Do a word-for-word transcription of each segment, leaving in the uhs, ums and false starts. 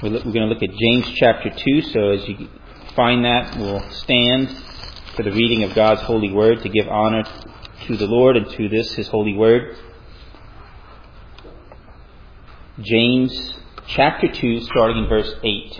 We're going to look at James chapter two, so as you find that, we'll stand for the reading of God's holy word to give honor to the Lord and to this, His holy word. James chapter two, starting in verse eight.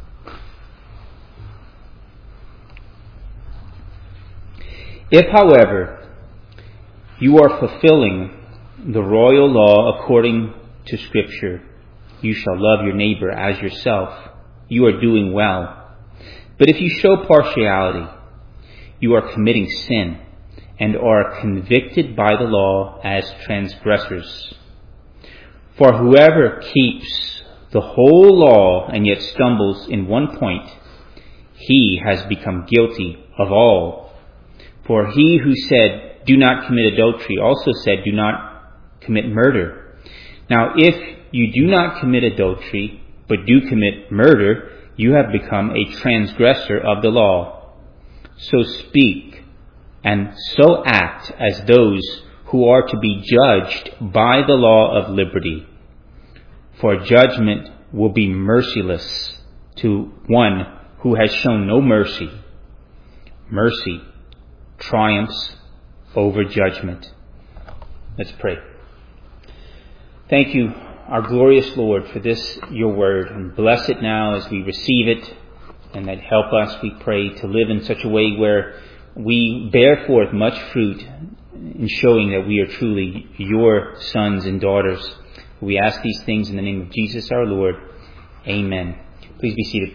If, however, you are fulfilling the royal law according to Scripture, you shall love your neighbor as yourself, you are doing well. But if you show partiality, you are committing sin and are convicted by the law as transgressors. For whoever keeps the whole law and yet stumbles in one point, he has become guilty of all. For he who said, "Do not commit adultery," also said, "Do not commit murder." Now if you do not commit adultery, but do commit murder, you have become a transgressor of the law. So speak and so act as those who are to be judged by the law of liberty. For judgment will be merciless to one who has shown no mercy. Mercy triumphs over judgment. Let's pray. Thank you, our glorious Lord, for this, your word, and bless it now as we receive it, and that help us, we pray, to live in such a way where we bear forth much fruit in showing that we are truly your sons and daughters. We ask these things in the name of Jesus our Lord. Amen. Please be seated.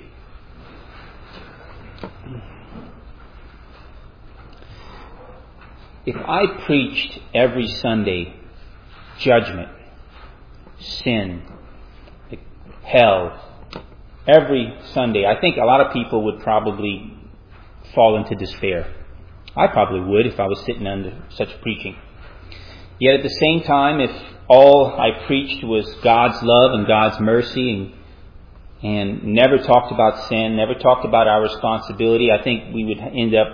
If I preached every Sunday judgment, sin, hell, every Sunday, I think a lot of people would probably fall into despair. I probably would if I was sitting under such preaching. Yet at the same time, if all I preached was God's love and God's mercy and, and never talked about sin, never talked about our responsibility, I think we would end up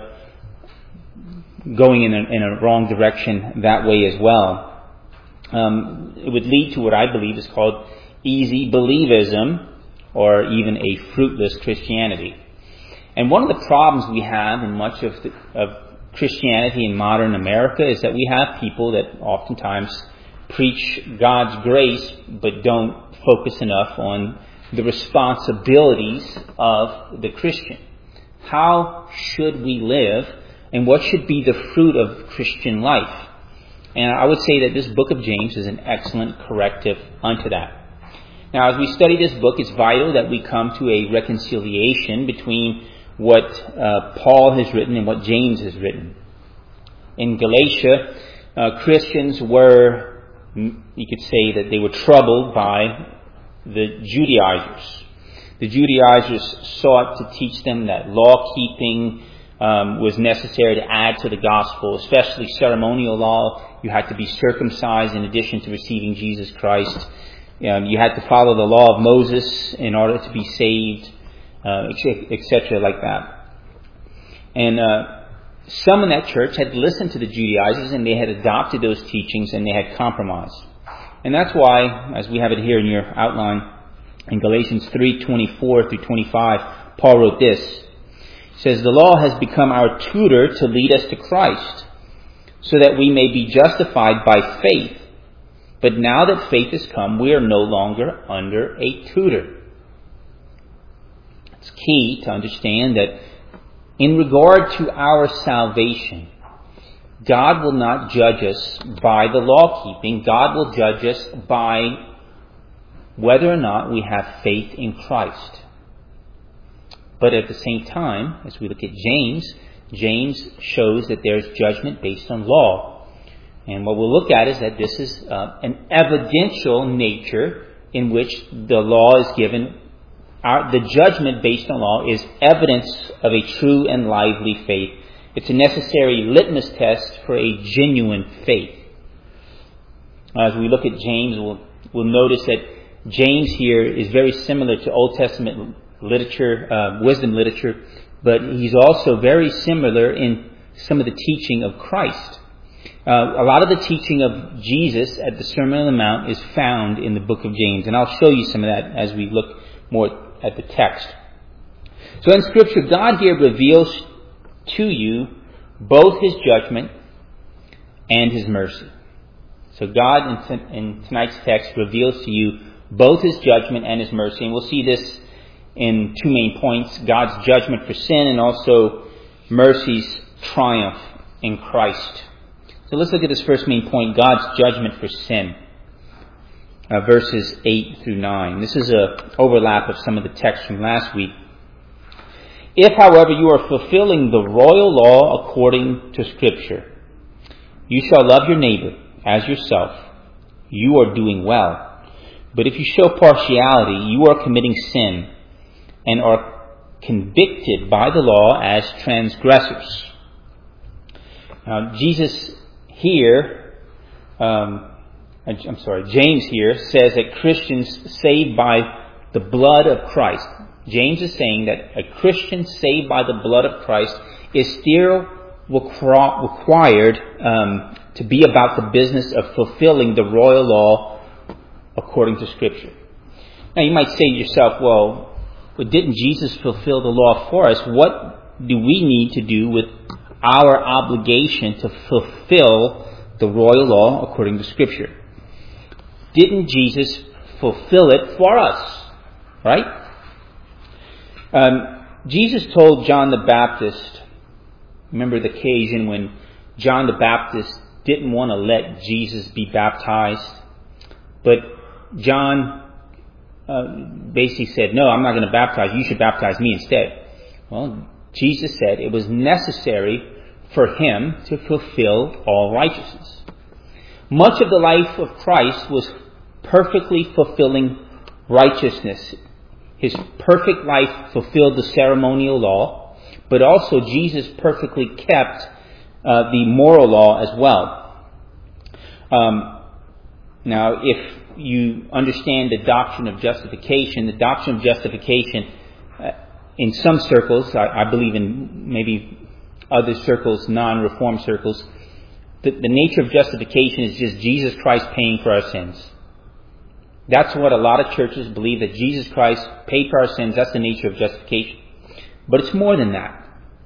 going in a, in a wrong direction that way as well. Um, it would lead to what I believe is called easy believism, or even a fruitless Christianity. And one of the problems we have in much of, the, of Christianity in modern America is that we have people that oftentimes preach God's grace but don't focus enough on the responsibilities of the Christian. How should we live, and what should be the fruit of Christian life? And I would say that this book of James is an excellent corrective unto that. Now, as we study this book, it's vital that we come to a reconciliation between what uh, Paul has written and what James has written. In Galatia, uh, Christians were, you could say that they were troubled by the Judaizers. The Judaizers sought to teach them that law-keeping um, was necessary to add to the gospel, especially ceremonial law. You had to be circumcised in addition to receiving Jesus Christ. Um, you had to follow the law of Moses in order to be saved, uh, et cetera, like that. And uh, some in that church had listened to the Judaizers, and they had adopted those teachings, and they had compromised. And that's why, as we have it here in your outline, in Galatians three twenty-four through twenty-five, Paul wrote this. He says, "The law has become our tutor to lead us to Christ, so that we may be justified by faith. But now that faith has come, we are no longer under a tutor." It's key to understand that in regard to our salvation, God will not judge us by the law keeping. God will judge us by whether or not we have faith in Christ. But at the same time, as we look at James, James shows that there's judgment based on law. And what we'll look at is that this is uh, an evidential nature in which the law is given. Our, the judgment based on law is evidence of a true and lively faith. It's a necessary litmus test for a genuine faith. As we look at James, we'll, we'll notice that James here is very similar to Old Testament literature, uh, wisdom literature, but he's also very similar in some of the teaching of Christ. Uh, a lot of the teaching of Jesus at the Sermon on the Mount is found in the book of James, and I'll show you some of that as we look more at the text. So in Scripture, God here reveals to you both His judgment and His mercy. So God in, t- in tonight's text reveals to you both His judgment and His mercy. And we'll see this in two main points: God's judgment for sin and also mercy's triumph in Christ. So let's look at this first main point, God's judgment for sin. Uh, verses eight through nine. This is an overlap of some of the text from last week. If, however, you are fulfilling the royal law according to Scripture, you shall love your neighbor as yourself, you are doing well. But if you show partiality, you are committing sin and are convicted by the law as transgressors. Now, Jesus here, um, I'm sorry, James here says that Christians saved by the blood of Christ. James is saying that a Christian saved by the blood of Christ is still required um, to be about the business of fulfilling the royal law according to Scripture. Now you might say to yourself, well, but didn't Jesus fulfill the law for us? What do we need to do with our obligation to fulfill the royal law according to Scripture? Didn't Jesus fulfill it for us? Right? Um, Jesus told John the Baptist, remember the occasion when John the Baptist didn't want to let Jesus be baptized, but John uh, basically said, no, I'm not going to baptize you, you should baptize me instead. Well, Jesus said it was necessary for him to fulfill all righteousness. Much of the life of Christ was perfectly fulfilling righteousness. His perfect life fulfilled the ceremonial law, but also Jesus perfectly kept uh, the moral law as well. Um, now, if you understand the doctrine of justification, the doctrine of justification, uh, in some circles, I, I believe in maybe other circles, non-reform circles, the, the nature of justification is just Jesus Christ paying for our sins. That's what a lot of churches believe, that Jesus Christ paid for our sins. That's the nature of justification. But it's more than that.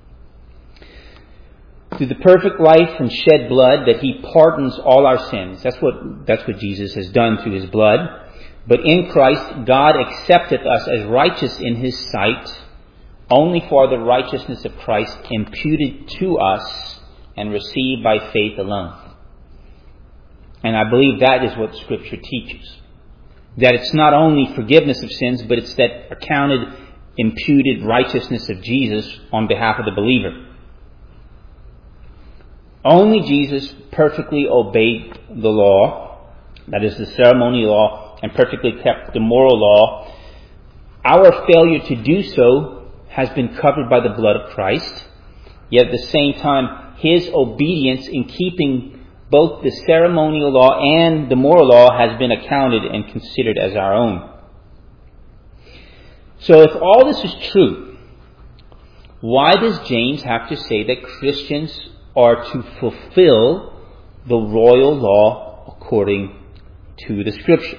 Through the perfect life and shed blood, that He pardons all our sins. That's what, that's what Jesus has done through His blood. But in Christ, God accepteth us as righteous in His sight, only for the righteousness of Christ imputed to us and received by faith alone. And I believe that is what Scripture teaches. That it's not only forgiveness of sins, but it's that accounted, imputed righteousness of Jesus on behalf of the believer. Only Jesus perfectly obeyed the law, that is the ceremonial law, and perfectly kept the moral law. Our failure to do so has been covered by the blood of Christ. Yet at the same time, His obedience in keeping both the ceremonial law and the moral law has been accounted and considered as our own. So if all this is true, why does James have to say that Christians are to fulfill the royal law according to the Scripture?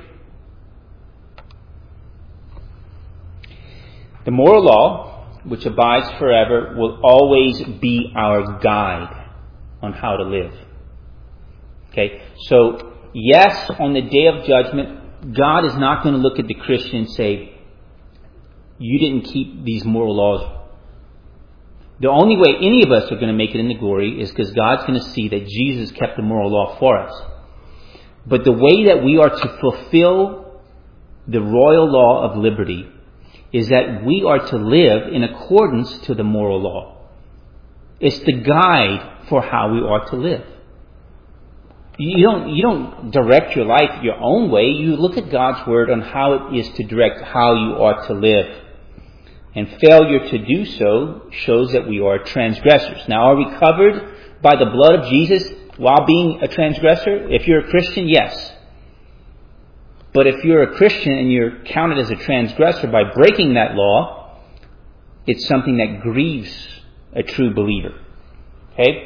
The moral law, which abides forever, will always be our guide on how to live. Okay, so yes, on the day of judgment, God is not going to look at the Christian and say, you didn't keep these moral laws. The only way any of us are going to make it into glory is because God's going to see that Jesus kept the moral law for us. But the way that we are to fulfill the royal law of liberty is that we are to live in accordance to the moral law. It's the guide for how we are to live. You don't, you don't direct your life your own way. You look at God's Word on how it is to direct how you ought to live. And failure to do so shows that we are transgressors. Now, are we covered by the blood of Jesus while being a transgressor? If you're a Christian, yes. But if you're a Christian and you're counted as a transgressor by breaking that law, it's something that grieves a true believer. Okay?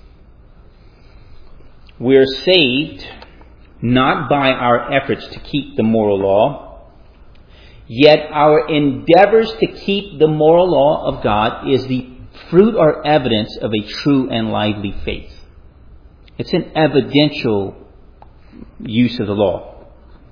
We're saved not by our efforts to keep the moral law. Yet our endeavors to keep the moral law of God is the fruit or evidence of a true and lively faith. It's an evidential use of the law.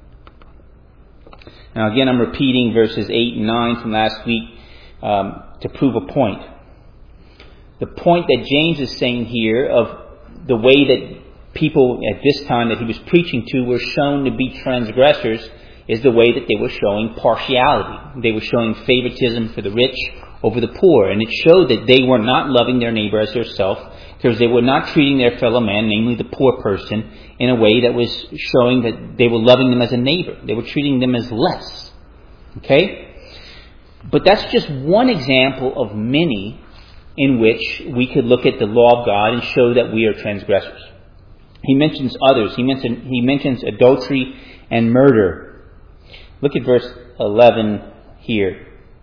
Now again, I'm repeating verses eight and nine from last week um, to prove a point. The point that James is saying here of the way that people at this time that he was preaching to were shown to be transgressors is the way that they were showing partiality. They were showing favoritism for the rich over the poor. And it showed that they were not loving their neighbor as theirself, because they were not treating their fellow man, namely the poor person, in a way that was showing that they were loving them as a neighbor. They were treating them as less. Okay? But that's just one example of many in which we could look at the law of God and show that we are transgressors. He mentions others. He mentions, he mentions adultery and murder. Look at verse eleven here.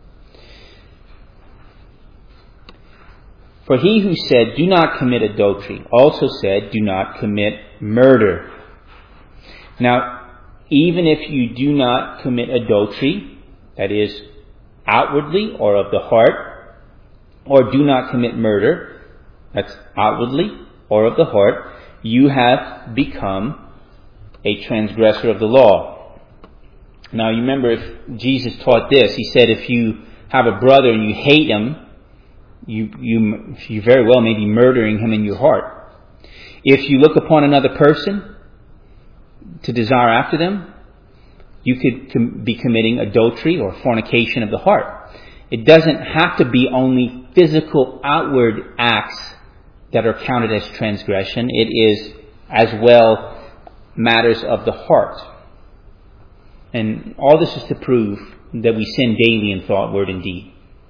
For he who said, do not commit adultery, also said, do not commit murder. Now, even if you do not commit adultery, that is, outwardly or of the heart, or do not commit murder, that's outwardly or of the heart, you have become a transgressor of the law. Now, you remember if Jesus taught this, he said if you have a brother and you hate him, you, you, you very well may be murdering him in your heart. If you look upon another person to desire after them, you could com- be committing adultery or fornication of the heart. It doesn't have to be only physical outward acts that are counted as transgression. It is as well matters of the heart. And all this is to prove that we sin daily in thought, word, and deed.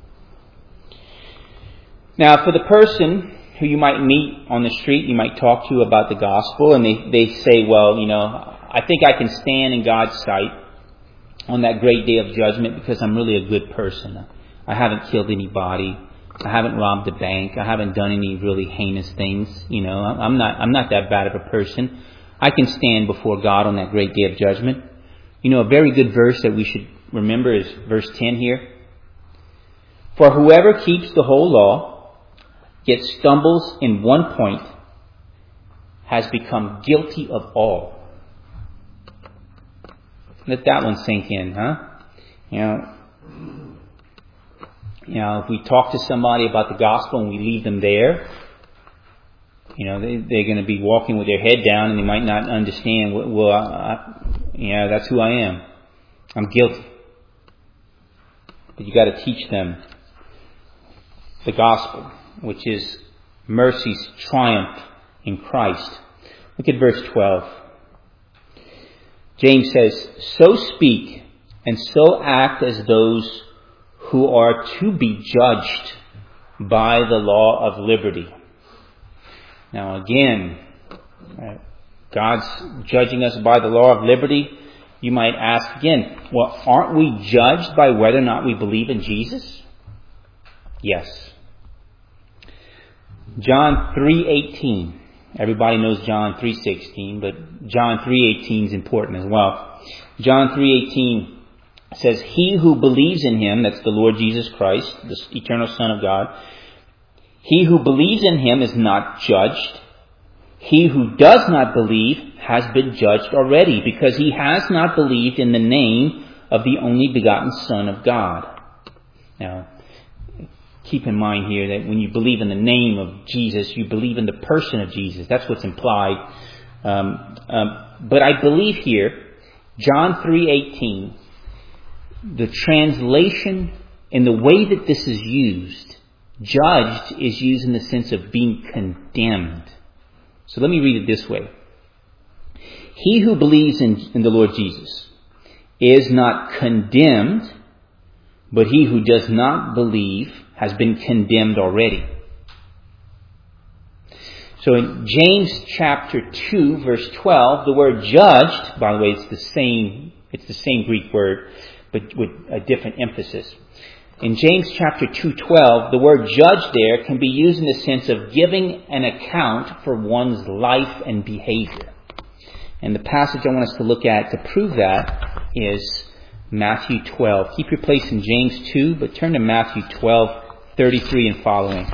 Now, for the person who you might meet on the street, you might talk to about the gospel, and they, they say, well, you know, I think I can stand in God's sight on that great day of judgment because I'm really a good person. I haven't killed anybody. I haven't robbed a bank. I haven't done any really heinous things. You know, I'm not, I'm not that bad of a person. I can stand before God on that great day of judgment. You know, a very good verse that we should remember is verse ten here. For whoever keeps the whole law, yet stumbles in one point, has become guilty of all. Let that one sink in, huh? You know, you know, if we talk to somebody about the gospel and we leave them there, you know, they, they're going to be walking with their head down and they might not understand, well, I, I, you know, that's who I am. I'm guilty. But you got to teach them the gospel, which is mercy's triumph in Christ. Look at verse twelve. James says, so speak and so act as those who are to be judged by the law of liberty. Now again, God's judging us by the law of liberty. You might ask again, well, aren't we judged by whether or not we believe in Jesus? Yes. John three eighteen. Everybody knows John three sixteen, but John three eighteen is important as well. John three eighteen says, he who believes in him, that's the Lord Jesus Christ, the eternal Son of God, he who believes in him is not judged. He who does not believe has been judged already, because he has not believed in the name of the only begotten Son of God. Now, keep in mind here that when you believe in the name of Jesus, you believe in the person of Jesus. That's what's implied. Um, um, but I believe here, John three eighteen, the translation and the way that this is used, judged is used in the sense of being condemned. So let me read it this way. He who believes in, in the Lord Jesus is not condemned, but he who does not believe has been condemned already. So in James chapter two, verse twelve, the word judged, by the way, it's the same, it's the same Greek word, but with a different emphasis. In James chapter two twelve, the word judge there can be used in the sense of giving an account for one's life and behavior. And the passage I want us to look at to prove that is Matthew twelve. Keep your place in James two, but turn to Matthew twelve, thirty-three and following.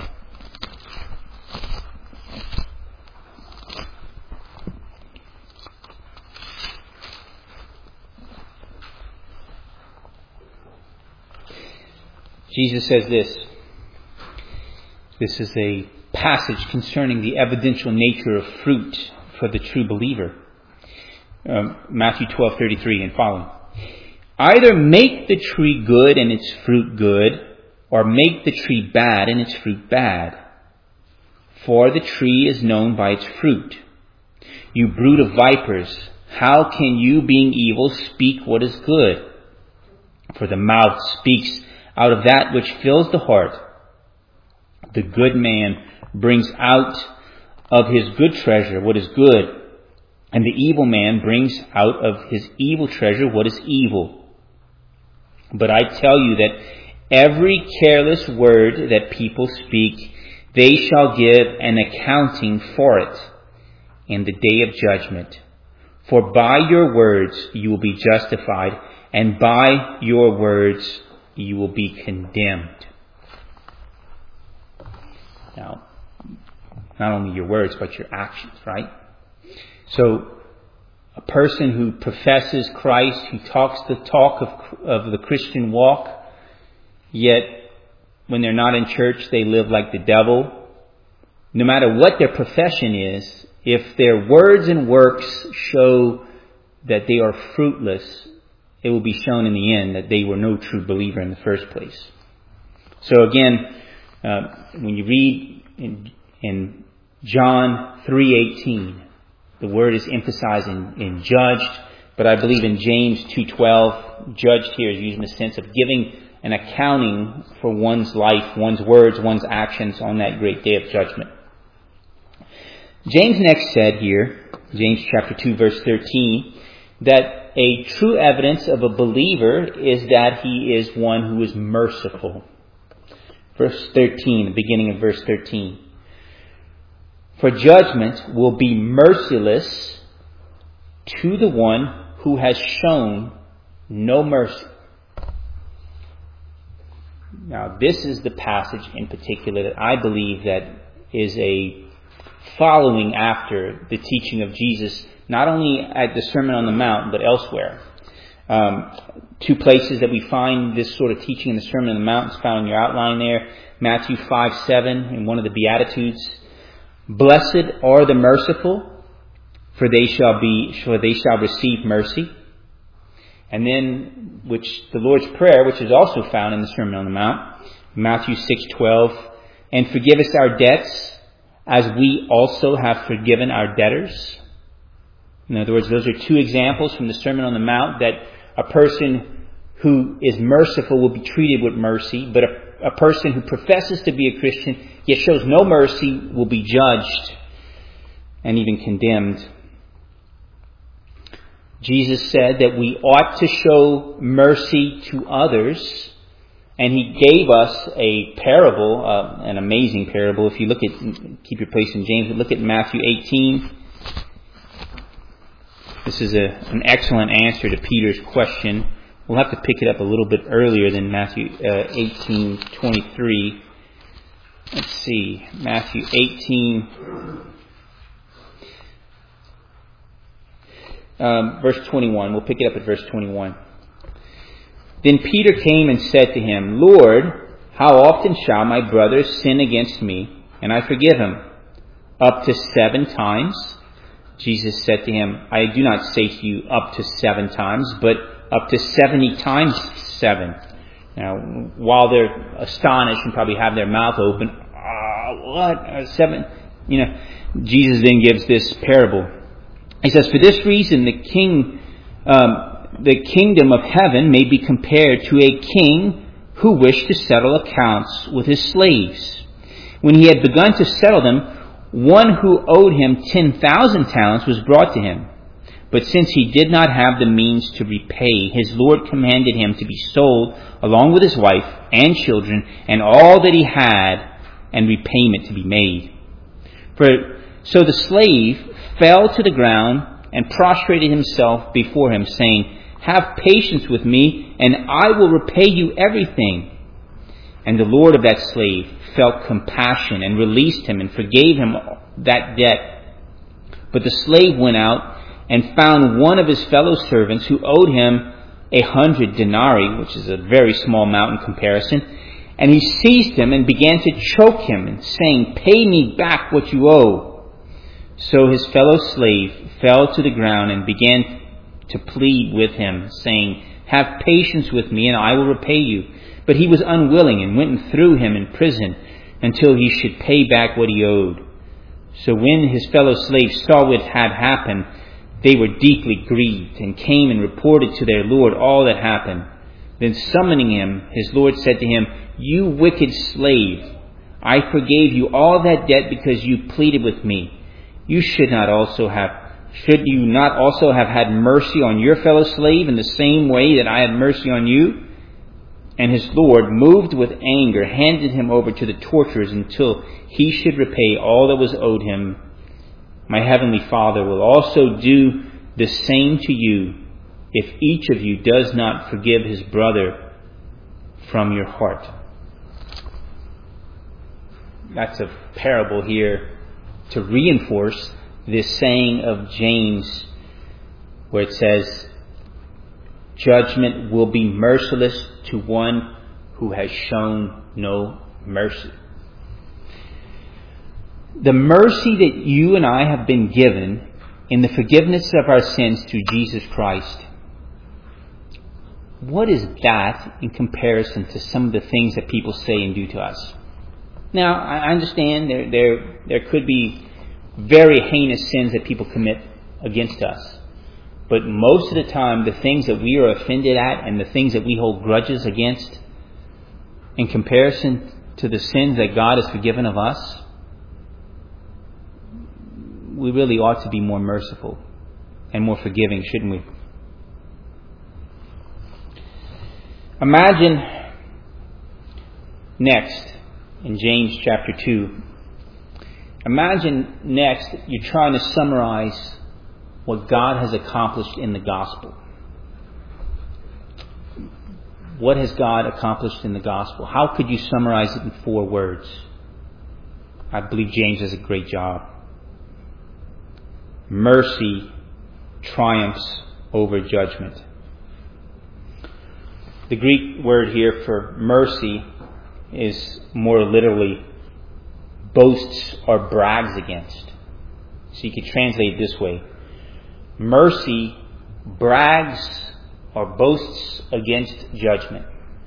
Jesus says this. This is a passage concerning the evidential nature of fruit for the true believer. Um, Matthew twelve, thirty-three and following. Either make the tree good and its fruit good, or make the tree bad and its fruit bad. For the tree is known by its fruit. You brood of vipers, how can you, being evil, speak what is good? For the mouth speaks out of that which fills the heart. The good man brings out of his good treasure what is good, and the evil man brings out of his evil treasure what is evil. But I tell you that every careless word that people speak, they shall give an accounting for it in the day of judgment. For by your words you will be justified, and by your words you will be condemned. Now, not only your words, but your actions, right? So, a person who professes Christ, who talks the talk of, of the Christian walk, yet when they're not in church, they live like the devil. No matter what their profession is, if their words and works show that they are fruitless, it will be shown in the end that they were no true believer in the first place. So again, uh, when you read in, in John three eighteen, the word is emphasized in, in judged, but I believe in James two twelve, judged here is used in the sense of giving an accounting for one's life, one's words, one's actions on that great day of judgment. James next said here, James chapter two verse thirteen, that a true evidence of a believer is that he is one who is merciful. Verse thirteen, the beginning of verse thirteen. For judgment will be merciless to the one who has shown no mercy. Now, this is the passage in particular that I believe that is a following after the teaching of Jesus, not only at the Sermon on the Mount, but elsewhere. Um, two places that we find this sort of teaching in the Sermon on the Mount is found in your outline there. Matthew five seven, in one of the Beatitudes. Blessed are the merciful, for they shall be, for they shall receive mercy. And then, which the Lord's Prayer, which is also found in the Sermon on the Mount, Matthew six twelve, and forgive us our debts, as we also have forgiven our debtors. In other words, those are two examples from the Sermon on the Mount that a person who is merciful will be treated with mercy, but a, a person who professes to be a Christian yet shows no mercy will be judged and even condemned. Jesus said that we ought to show mercy to others, and He gave us a parable, uh, an amazing parable. If you look at, keep your place in James, look at Matthew eighteen. This is a, an excellent answer to Peter's question. We'll have to pick it up a little bit earlier than Matthew uh, eighteen twenty-three. Let's see, Matthew eighteen, um, verse twenty-one. We'll pick it up at verse twenty-one. Then Peter came and said to Him, Lord, how often shall my brother sin against me, and I forgive him? Up to seven times? Jesus said to him, I do not say to you up to seven times, but up to seventy times seven. Now, while they're astonished and probably have their mouth open, uh, what? Uh, seven? You know, Jesus then gives this parable. He says, for this reason, the king, um, the kingdom of heaven may be compared to a king who wished to settle accounts with his slaves. When he had begun to settle them, one who owed him ten thousand talents was brought to him. But since he did not have the means to repay, his Lord commanded him to be sold along with his wife and children and all that he had, and repayment to be made. For so the slave fell to the ground and prostrated himself before him, saying, Have patience with me, and I will repay you everything." And the lord of that slave felt compassion and released him and forgave him that debt. But the slave went out and found one of his fellow servants who owed him a hundred denarii, which is a very small amount in comparison. And he seized him and began to choke him, and saying, "Pay me back what you owe." So his fellow slave fell to the ground and began to plead with him, saying, "Have patience with me, and I will repay you." But he was unwilling, and went and threw him in prison until he should pay back what he owed. So when his fellow slaves saw what had happened, they were deeply grieved, and came and reported to their lord all that happened. Then summoning him, his lord said to him, "You wicked slave, I forgave you all that debt because you pleaded with me. You should not also have, should you not also have had mercy on your fellow slave in the same way that I had mercy on you?" And his lord, moved with anger, handed him over to the torturers until he should repay all that was owed him. My heavenly Father will also do the same to you if each of you does not forgive his brother from your heart. That's a parable here to reinforce this saying of James, where it says, "Judgment will be merciless to one who has shown no mercy." The mercy that you and I have been given in the forgiveness of our sins through Jesus Christ, what is that in comparison to some of the things that people say and do to us? Now, I understand there there there could be very heinous sins that people commit against us. But most of the time, the things that we are offended at and the things that we hold grudges against, in comparison to the sins that God has forgiven of us, we really ought to be more merciful and more forgiving, shouldn't we? Imagine next, in James chapter two, imagine next you're trying to summarize what God has accomplished in the gospel. What has God accomplished in the gospel? How could you summarize it in four words? I believe James does a great job. Mercy triumphs over judgment. The Greek word here for mercy is more literally boasts or brags against. So you could translate it this way. Mercy brags or boasts against judgment.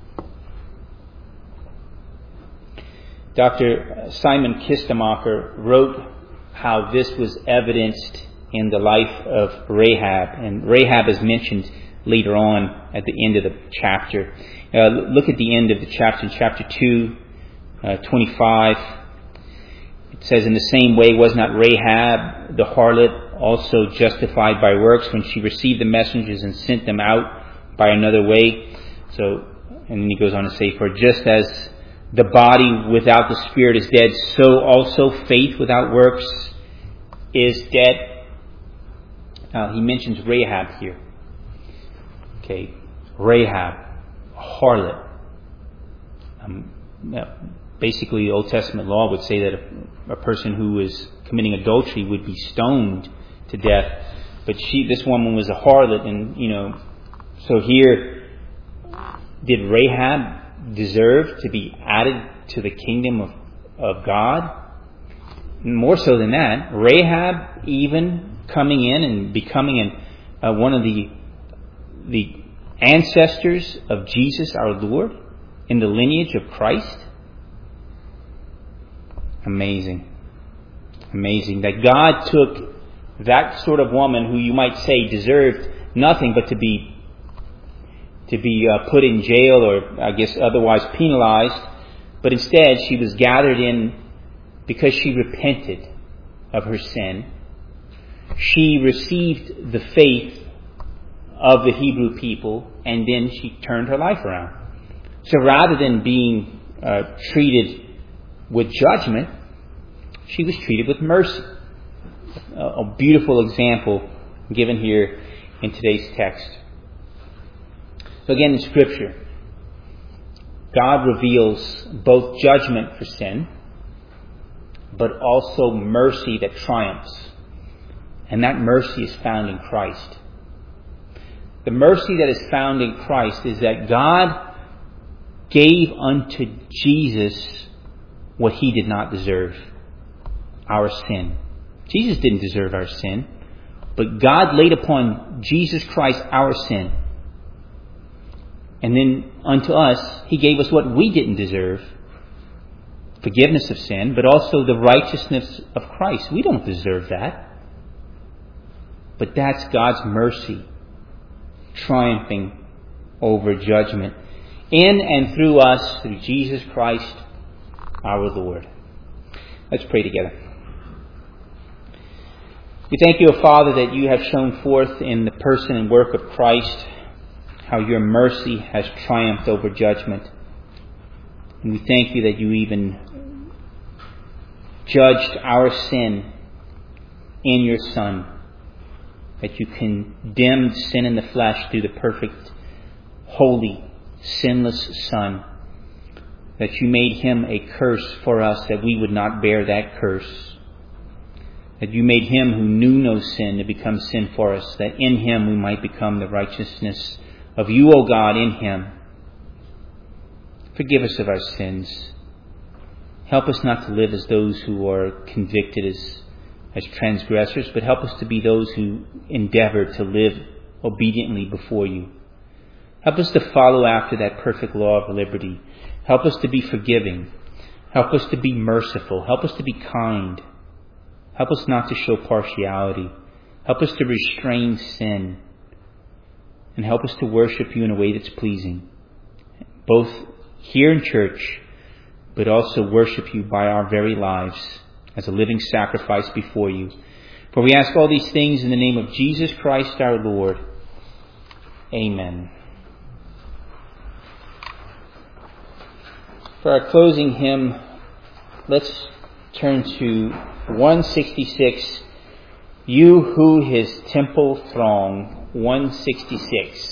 Doctor Simon Kistemacher wrote how this was evidenced in the life of Rahab. And Rahab is mentioned later on at the end of the chapter. Uh, look at the end of the chapter, in chapter two, uh, twenty-five. It says, "In the same way was not Rahab the harlot also justified by works when she received the messengers and sent them out by another way?" So, and then he goes on to say, "For just as the body without the spirit is dead, so also faith without works is dead." Now, he mentions Rahab here. Okay, Rahab, harlot. Um, basically, the Old Testament law would say that a, a person who is committing adultery would be stoned to death. But she, this woman was a harlot, and you know, so here, did Rahab deserve to be added to the kingdom of, of God? More so than that, Rahab even coming in and becoming an, uh, one of the the ancestors of Jesus our Lord in the lineage of Christ. Amazing. Amazing that God took that sort of woman who you might say deserved nothing but to be to be uh, put in jail or I guess otherwise penalized, but instead she was gathered in because she repented of her sin. She received the faith of the Hebrew people, and then she turned her life around. So rather than being uh, treated with judgment, she was treated with mercy. A, a beautiful example given here in today's text. So again, in Scripture, God reveals both judgment for sin, but also mercy that triumphs. And that mercy is found in Christ. The mercy that is found in Christ is that God gave unto Jesus what He did not deserve, our sin. Jesus didn't deserve our sin, but God laid upon Jesus Christ our sin. And then unto us, He gave us what we didn't deserve, forgiveness of sin, but also the righteousness of Christ. We don't deserve that. But that's God's mercy triumphing over judgment in and through us, through Jesus Christ our Lord. Let's pray together. We thank you, O Father, that you have shown forth in the person and work of Christ how your mercy has triumphed over judgment. And we thank you that you even judged our sin in your Son, that you condemned sin in the flesh through the perfect, holy, sinless Son, that you made Him a curse for us that we would not bear that curse, that you made Him who knew no sin to become sin for us, that in Him we might become the righteousness of you, O God, in Him. Forgive us of our sins. Help us not to live as those who are convicted as, as transgressors, but help us to be those who endeavor to live obediently before you. Help us to follow after that perfect law of liberty. Help us to be forgiving. Help us to be merciful. Help us to be kind. Help us not to show partiality. Help us to restrain sin. And help us to worship you in a way that's pleasing, both here in church, but also worship you by our very lives as a living sacrifice before you. For we ask all these things in the name of Jesus Christ our Lord. Amen. For our closing hymn, let's turn to one sixty-six, You Who His Temple Throng, one sixty-six.